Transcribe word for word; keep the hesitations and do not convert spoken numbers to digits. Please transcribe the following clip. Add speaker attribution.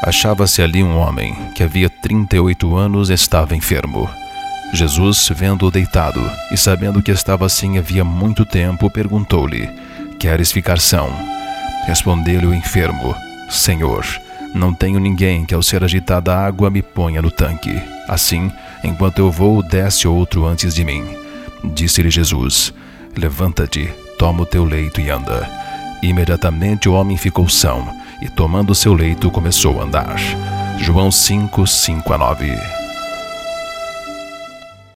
Speaker 1: Achava-se ali um homem que havia trinta e oito anos estava enfermo. Jesus, vendo-o deitado e sabendo que estava assim havia muito tempo, perguntou-lhe: Queres ficar são? Respondeu-lhe o enfermo: Senhor, não tenho ninguém que ao ser agitada a água me ponha no tanque. Assim, enquanto eu vou, desce outro antes de mim. Disse-lhe Jesus: Levanta-te, toma o teu leito e anda. Imediatamente o homem ficou são e, tomando seu leito, começou a andar. João cinco, cinco a nove.